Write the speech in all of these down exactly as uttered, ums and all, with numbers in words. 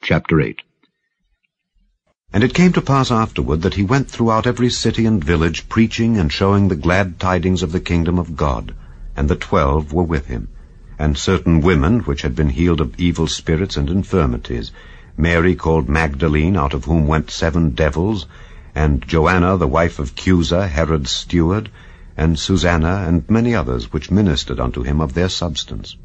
Chapter eight. And it came to pass afterward that he went throughout every city and village, preaching and showing the glad tidings of the kingdom of God. And the twelve were with him, and certain women which had been healed of evil spirits and infirmities, Mary called Magdalene, out of whom went seven devils, and Joanna the wife of Chuza, Herod's steward, and Susanna, and many others, which ministered unto him of their substance.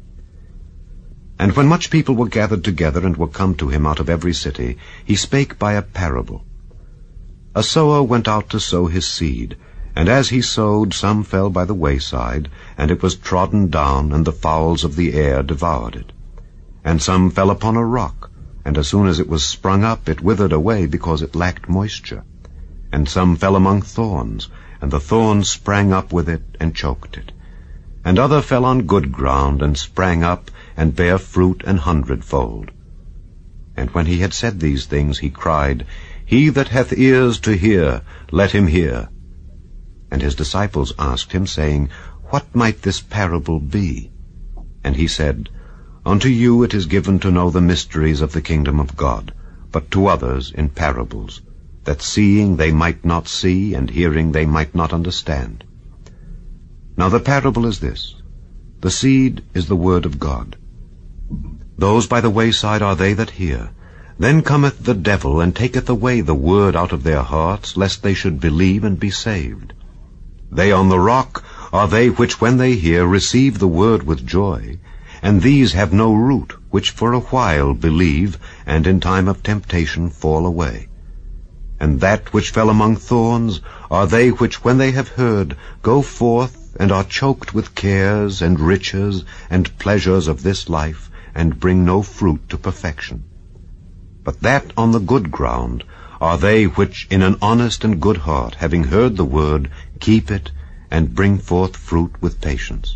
And when much people were gathered together, and were come to him out of every city, he spake by a parable. A sower went out to sow his seed, and as he sowed, some fell by the wayside, and it was trodden down, and the fowls of the air devoured it. And some fell upon a rock, and as soon as it was sprung up, it withered away, because it lacked moisture. And some fell among thorns, and the thorns sprang up with it, and choked it. And other fell on good ground, and sprang up, and bare fruit an hundredfold. And when he had said these things, he cried, He that hath ears to hear, let him hear. And his disciples asked him, saying, What might this parable be? And he said, Unto you it is given to know the mysteries of the kingdom of God, but to others in parables, that seeing they might not see, and hearing they might not understand. Now the parable is this. The seed is the word of God. Those by the wayside are they that hear. Then cometh the devil, and taketh away the word out of their hearts, lest they should believe and be saved. They on the rock are they which, when they hear, receive the word with joy. And these have no root, which for a while believe, and in time of temptation fall away. And that which fell among thorns are they which, when they have heard, go forth, and are choked with cares, and riches, and pleasures of this life, and bring no fruit to perfection. But that on the good ground are they which in an honest and good heart, having heard the word, keep it, and bring forth fruit with patience.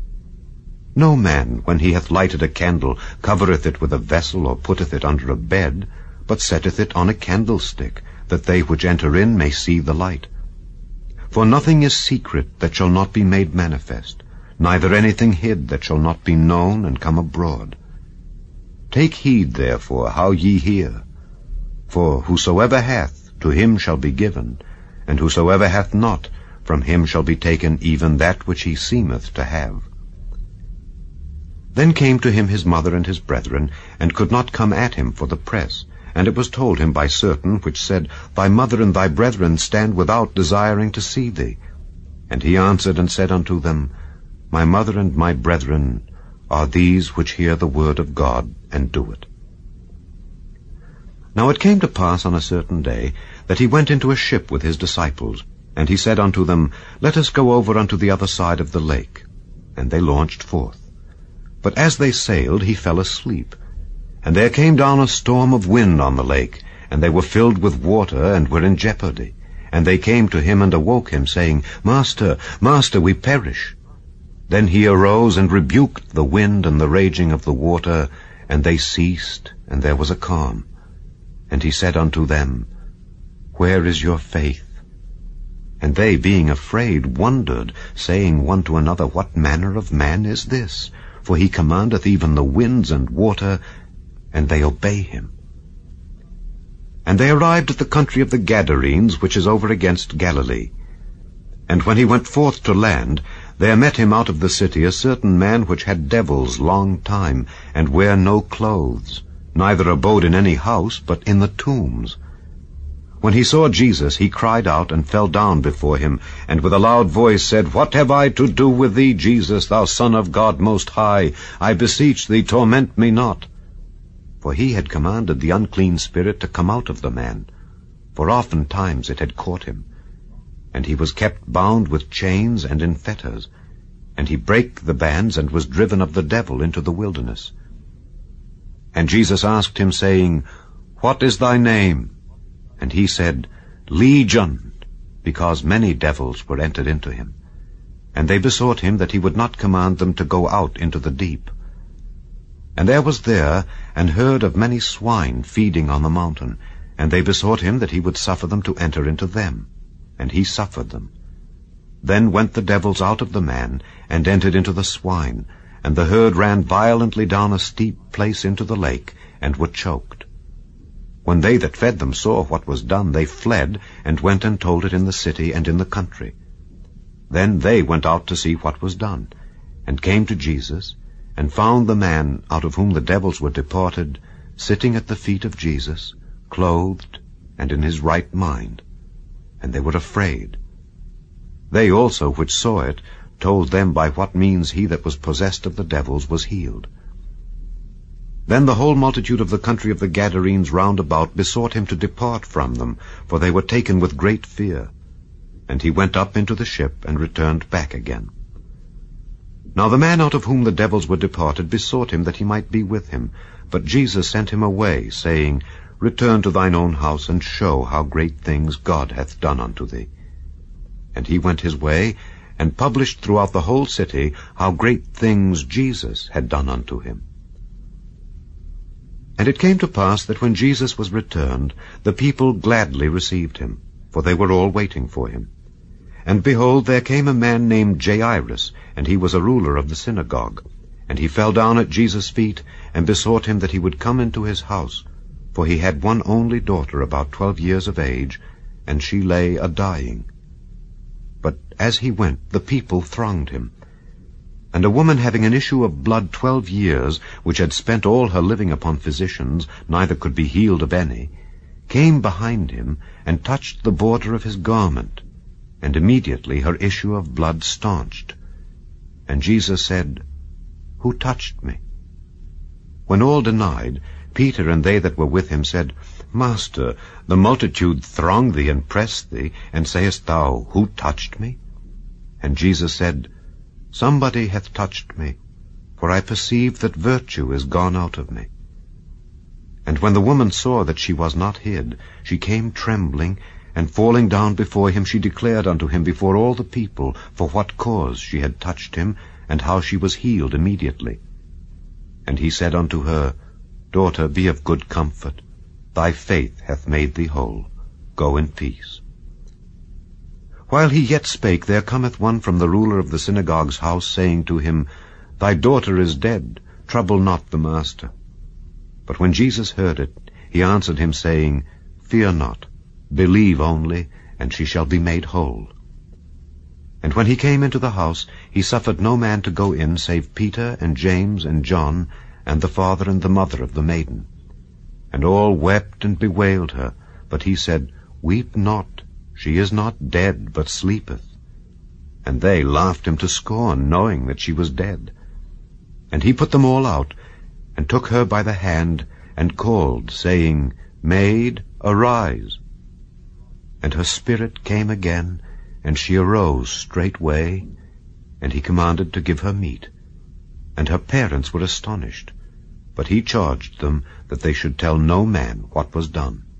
No man, when he hath lighted a candle, covereth it with a vessel, or putteth it under a bed, but setteth it on a candlestick, that they which enter in may see the light. For nothing is secret that shall not be made manifest, neither anything hid that shall not be known and come abroad. Take heed, therefore, how ye hear. For whosoever hath, to him shall be given, and whosoever hath not, from him shall be taken even that which he seemeth to have. Then came to him his mother and his brethren, and could not come at him for the press. And it was told him by certain which said, Thy mother and thy brethren stand without, desiring to see thee. And he answered and said unto them, My mother and my brethren are these which hear the word of God, and do it. Now it came to pass on a certain day, that he went into a ship with his disciples. And he said unto them, Let us go over unto the other side of the lake. And they launched forth. But as they sailed, he fell asleep. And there came down a storm of wind on the lake, and they were filled with water, and were in jeopardy. And they came to him and awoke him, saying, Master, Master, we perish. Then he arose and rebuked the wind and the raging of the water, and they ceased, and there was a calm. And he said unto them, Where is your faith? And they, being afraid, wondered, saying one to another, What manner of man is this? For he commandeth even the winds and water, and they obey him. And they arrived at the country of the Gadarenes, which is over against Galilee. And when he went forth to land, there met him out of the city a certain man which had devils long time, and wear no clothes, neither abode in any house, but in the tombs. When he saw Jesus, he cried out, and fell down before him, and with a loud voice said, What have I to do with thee, Jesus, thou Son of God most high? I beseech thee, torment me not. For he had commanded the unclean spirit to come out of the man, for oftentimes it had caught him. And he was kept bound with chains and in fetters, and he brake the bands, and was driven of the devil into the wilderness. And Jesus asked him, saying, What is thy name? And he said, Legion, because many devils were entered into him. And they besought him that he would not command them to go out into the deep. And there was there an herd of many swine feeding on the mountain, and they besought him that he would suffer them to enter into them. And he suffered them. Then went the devils out of the man, and entered into the swine, and the herd ran violently down a steep place into the lake, and were choked. When they that fed them saw what was done, they fled, and went and told it in the city and in the country. Then they went out to see what was done, and came to Jesus, and found the man out of whom the devils were departed, sitting at the feet of Jesus, clothed, and in his right mind. And they were afraid. They also which saw it told them by what means he that was possessed of the devils was healed. Then the whole multitude of the country of the Gadarenes round about besought him to depart from them, for they were taken with great fear. And he went up into the ship, and returned back again. Now the man out of whom the devils were departed besought him that he might be with him. But Jesus sent him away, saying, Return to thine own house, and show how great things God hath done unto thee. And he went his way, and published throughout the whole city how great things Jesus had done unto him. And it came to pass that when Jesus was returned, the people gladly received him, for they were all waiting for him. And behold, there came a man named Jairus, and he was a ruler of the synagogue. And he fell down at Jesus' feet, and besought him that he would come into his house. For he had one only daughter, about twelve years of age, and she lay a-dying. But as he went, the people thronged him. And a woman having an issue of blood twelve years, which had spent all her living upon physicians, neither could be healed of any, came behind him, and touched the border of his garment. And immediately her issue of blood staunched. And Jesus said, Who touched me? When all denied, Peter and they that were with him said, Master, the multitude throng thee and press thee, and sayest thou, Who touched me? And Jesus said, Somebody hath touched me, for I perceive that virtue is gone out of me. And when the woman saw that she was not hid, she came trembling, and falling down before him, she declared unto him before all the people for what cause she had touched him, and how she was healed immediately. And he said unto her, Daughter, be of good comfort. Thy faith hath made thee whole. Go in peace. While he yet spake, there cometh one from the ruler of the synagogue's house, saying to him, Thy daughter is dead. Trouble not the master. But when Jesus heard it, he answered him, saying, Fear not. Believe only, and she shall be made whole. And when he came into the house, he suffered no man to go in, save Peter and James and John, and the father and the mother of the maiden. And all wept and bewailed her. But he said, Weep not. She is not dead, but sleepeth. And they laughed him to scorn, knowing that she was dead. And he put them all out, and took her by the hand, and called, saying, Maid, arise. And her spirit came again, and she arose straightway, and he commanded to give her meat. And her parents were astonished, but he charged them that they should tell no man what was done.